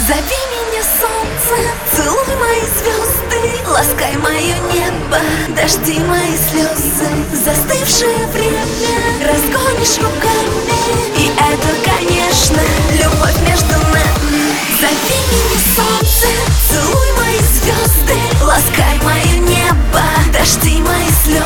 Зови меня, солнце, целуй мои звезды, ласкай мое небо, дожди мои слезы. Застывшее время разгонишь руками, и это, конечно, любовь между нами. Зови меня, солнце, целуй мои звезды, ласкай мое небо, дожди мои слезы.